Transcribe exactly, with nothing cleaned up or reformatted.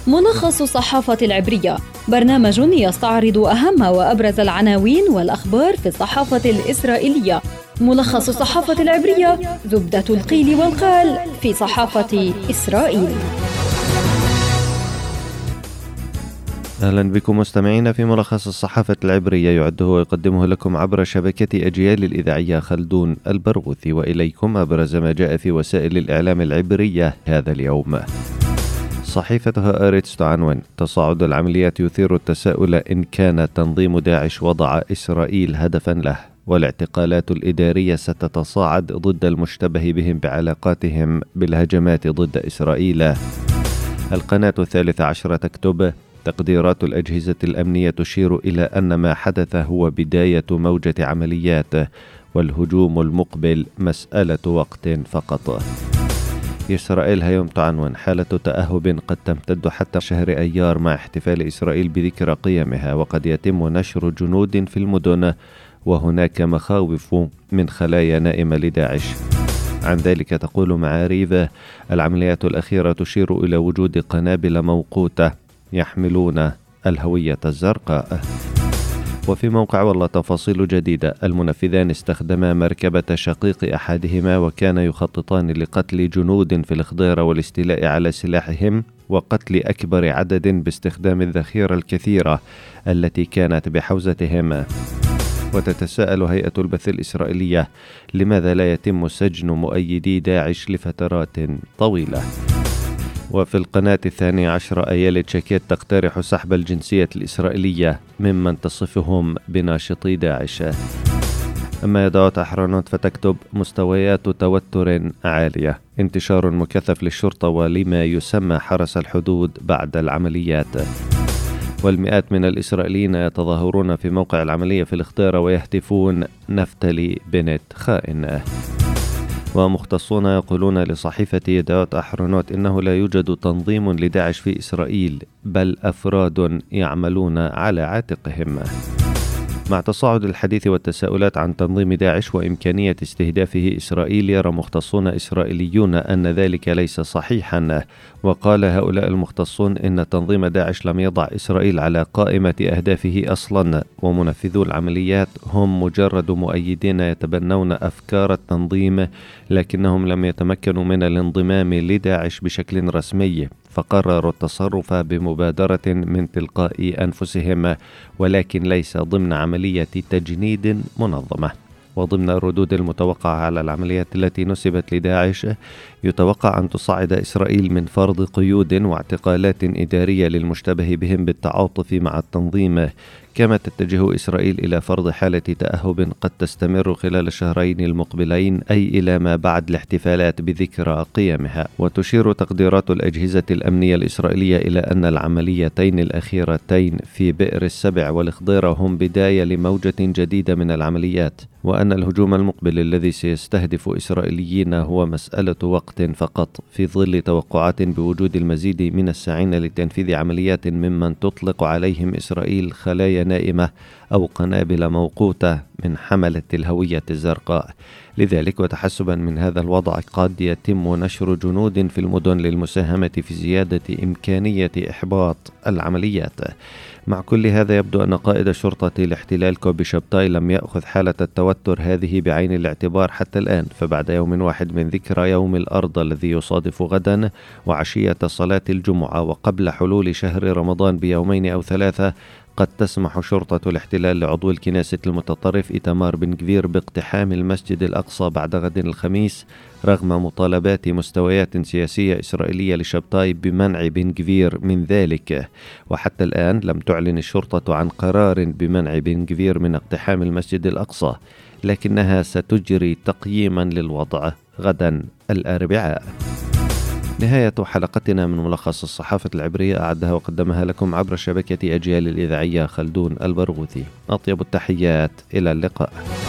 ملخص الصحافة العبرية، برنامج يستعرض أهم وأبرز العناوين والأخبار في الصحافة الإسرائيلية. ملخص الصحافة العبرية، زبدة القيل والقال في صحافة إسرائيل. أهلا بكم مستمعين في ملخص الصحافة العبرية، يعده ويقدمه لكم عبر شبكة أجيال الإذاعية خلدون البرغوثي، وإليكم أبرز ما جاء في وسائل الإعلام العبرية هذا اليوم. صحيفة هآرتس تعنون: تصاعد العمليات يثير التساؤل إن كان تنظيم داعش وضع إسرائيل هدفا له، والاعتقالات الإدارية ستتصاعد ضد المشتبه بهم بعلاقاتهم بالهجمات ضد إسرائيل. القناة الثالثة عشرة تكتب: تقديرات الأجهزة الأمنية تشير إلى أن ما حدث هو بداية موجة عمليات، والهجوم المقبل مسألة وقت فقط. إسرائيل هيوم تعنون: حالة تأهب قد تمتد حتى شهر أيار مع احتفال إسرائيل بذكرى قيمها، وقد يتم نشر جنود في المدن، وهناك مخاوف من خلايا نائمة لداعش. عن ذلك تقول معاريف: العمليات الأخيرة تشير إلى وجود قنابل موقوتة يحملون الهوية الزرقاء. وفي موقع والله تفاصيل جديدة: المنفذان استخدما مركبة شقيق أحدهما وكان يخططان لقتل جنود في الخضيرة والاستيلاء على سلاحهم وقتل أكبر عدد باستخدام الذخيرة الكثيرة التي كانت بحوزتهم. وتتساءل هيئة البث الإسرائيلية: لماذا لا يتم سجن مؤيدي داعش لفترات طويلة؟ وفي القناة الثانية عشر أيالة شاكيت تقترح سحب الجنسية الإسرائيلية ممن تصفهم بناشطي داعش. أما يدعوت أحرانوت فتكتب: مستويات توتر عالية، انتشار مكثف للشرطة ولما يسمى حرس الحدود بعد العمليات. والمئات من الإسرائيليين يتظاهرون في موقع العملية في الخضيرة ويهتفون: نفتلي بنت خائن. ومختصون يقولون لصحيفة يدعوت أحرونوت إنه لا يوجد تنظيم لداعش في إسرائيل، بل أفراد يعملون على عاتقهم. مع تصاعد الحديث والتساؤلات عن تنظيم داعش وإمكانية استهدافه إسرائيل، يرى مختصون إسرائيليون أن ذلك ليس صحيحا. وقال هؤلاء المختصون إن تنظيم داعش لم يضع إسرائيل على قائمة أهدافه أصلا، ومنفذو العمليات هم مجرد مؤيدين يتبنون أفكار التنظيم، لكنهم لم يتمكنوا من الانضمام لداعش بشكل رسمي، فقرروا التصرف بمبادرة من تلقاء أنفسهم، ولكن ليس ضمن عملية تجنيد منظمة. وضمن الردود المتوقعة على العمليات التي نسبت لداعش، يتوقع أن تصعد إسرائيل من فرض قيود واعتقالات إدارية للمشتبه بهم بالتعاطف مع التنظيم، كما تتجه إسرائيل إلى فرض حالة تأهب قد تستمر خلال الشهرين المقبلين، أي إلى ما بعد الاحتفالات بذكرى قيامها. وتشير تقديرات الأجهزة الأمنية الإسرائيلية إلى أن العمليتين الأخيرتين في بئر السبع والخضيرة هم بداية لموجة جديدة من العمليات، وأن الهجوم المقبل الذي سيستهدف إسرائيليين هو مسألة وقت فقط، في ظل توقعات بوجود المزيد من الساعين لتنفيذ عمليات ممن تطلق عليهم إسرائيل خلايا نائمة أو قنابل موقوتة من حملة الهوية الزرقاء. لذلك وتحسبا من هذا الوضع قد يتم نشر جنود في المدن للمساهمة في زيادة إمكانية إحباط العمليات. مع كل هذا يبدو أن قائد شرطة الاحتلال كوبي شبتاي لم يأخذ حالة التوتر هذه بعين الاعتبار حتى الآن، فبعد يوم واحد من ذكرى يوم الأرض الذي يصادف غدا وعشية صلاة الجمعة وقبل حلول شهر رمضان بيومين أو ثلاثة، قد تسمح شرطة الاحتلال لعضو الكنيسة المتطرف إيتمار بن غفير باقتحام المسجد الأقصى بعد غد الخميس، رغم مطالبات مستويات سياسية إسرائيلية لشبتاي بمنع بن غفير من ذلك. وحتى الآن لم تعلن الشرطة عن قرار بمنع بن غفير من اقتحام المسجد الأقصى، لكنها ستجري تقييما للوضع غدا الأربعاء. نهاية حلقتنا من ملخص الصحافة العبرية، أعدها وقدمها لكم عبر شبكة أجيال الإذاعية خلدون البرغوثي. أطيب التحيات، إلى اللقاء.